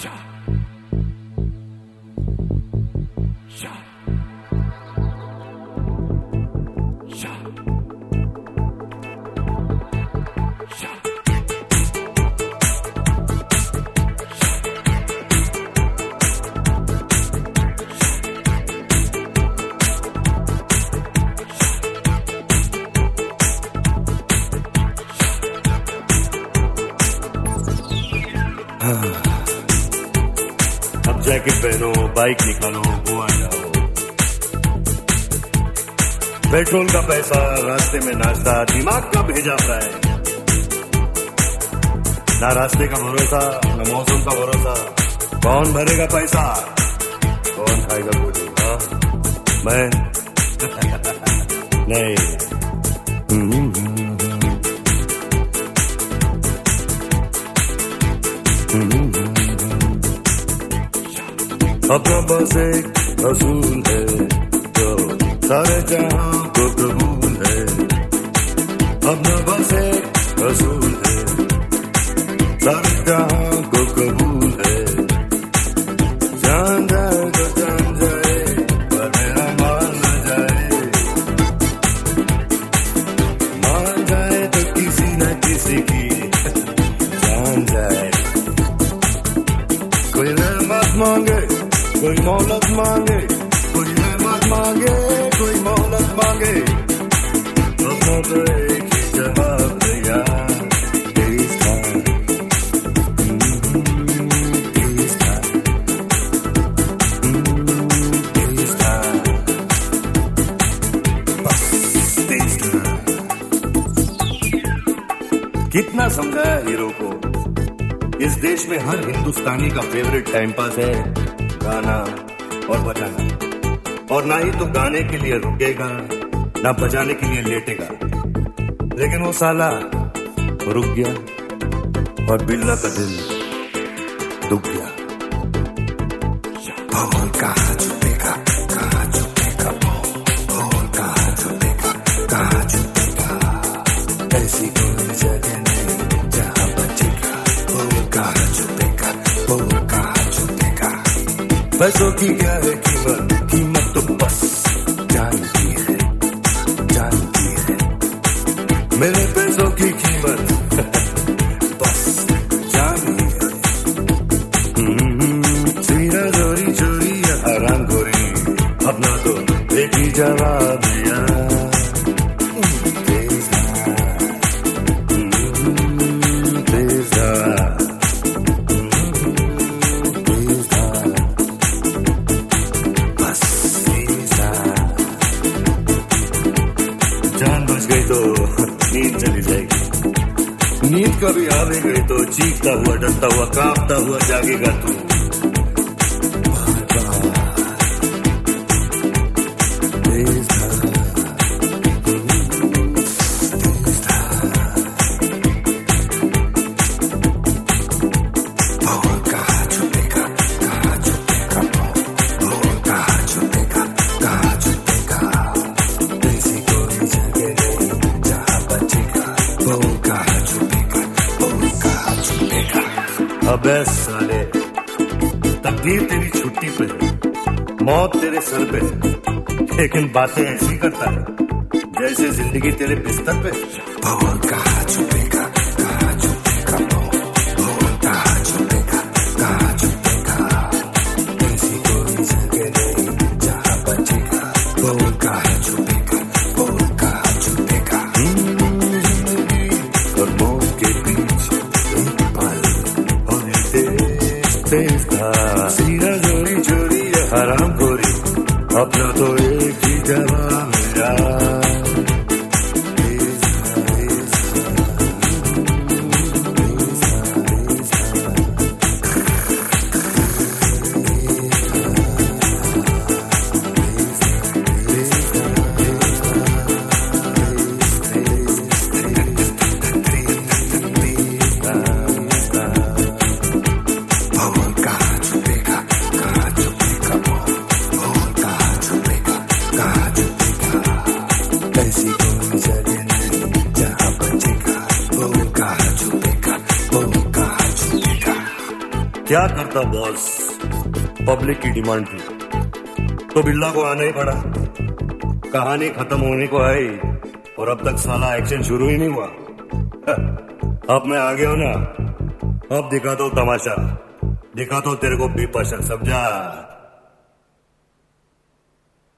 अब जैकेट पहनो, बाइक निकालो, गोवा जाओ। पेट्रोल का पैसा, रास्ते में नाश्ता, दिमाग का भेजा फ्राई। ना रास्ते का भरोसा, ना मौसम का भरोसा। कौन भरेगा पैसा, कौन खाएगा गोली? मैं नहीं। अपना बस एक असूल है जो सारे जहां को कबूल है। अपना बस एक असूल है सारे जहां को कबूल है। जान जाए तो जान जाए पर मेरा मान न जाए। मान जाए तो किसी न किसी की जान जाए। कोई रहमत मांगे, कोई मोहलत मांगे, कोई रहमत मांगे, कोई मोहलत मांगे। अपना तो एक ही जवाब दिया, please time, please time, please time, बस please time। कितना समझाया हीरो को, इस देश में हर हिंदुस्तानी का फेवरेट टाइम पास है गाना और बजाना। और ना ही तो गाने के लिए रुकेगा, ना बजाने के लिए लेटेगा। लेकिन वो साला रुक गया और बिल्ला का दिल दुख गया। बोल कहाँ छुपेगा, कहाँ छुपेगा, बोल कहाँ छुपेगा, कहाँ छुपेगा। ऐसी कोई जगह नहीं जहाँ बचेगा। बोल कहाँ छुपेगा, बोल कहाँ छुपेगा। पैसों की क्या है कीमत, कीमत तो बस जानती है, जानती है। मेरे पैसों की कीमत बस जानती है। सीना चोरी चोरी या हराम खोरी, अपना तो एक ही जवाब दिया। जान बच गई तो नींद चली जाएगी। नींद कभी आ भी गई तो चीखता हुआ, डरता हुआ, कांपता हुआ जागेगा तू। अबे साले, तकदीर तेरी छुट्टी पे है, मौत तेरे सर पे है, लेकिन बातें ऐसी करता है जैसे जिंदगी तेरे बिस्तर पे। बोल कहाँ छुपेगा, कहाँ छुपेगा, बोल कहाँ छुपेगा, कहाँ छुपेगा। ऐसी कोई जगह नहीं जहाँ बचेगा। बोल कहाँ छुपेगा, बोल कहाँ छुपेगा। जिंदगी और मौत के बीच एक पल और तेज था। सीना चोरी चोरी या हराम खोरी, अपना तो एक ही जवाब मेरा। क्या करता बॉस, पब्लिक की डिमांड थी तो बिल्ला को आना ही पड़ा। कहानी खत्म होने को आई और अब तक साला एक्शन शुरू ही नहीं हुआ। अब मैं आ गया हूं ना, अब दिखा दो तमाशा, दिखा दो तेरे को बी पर्सन, समझा।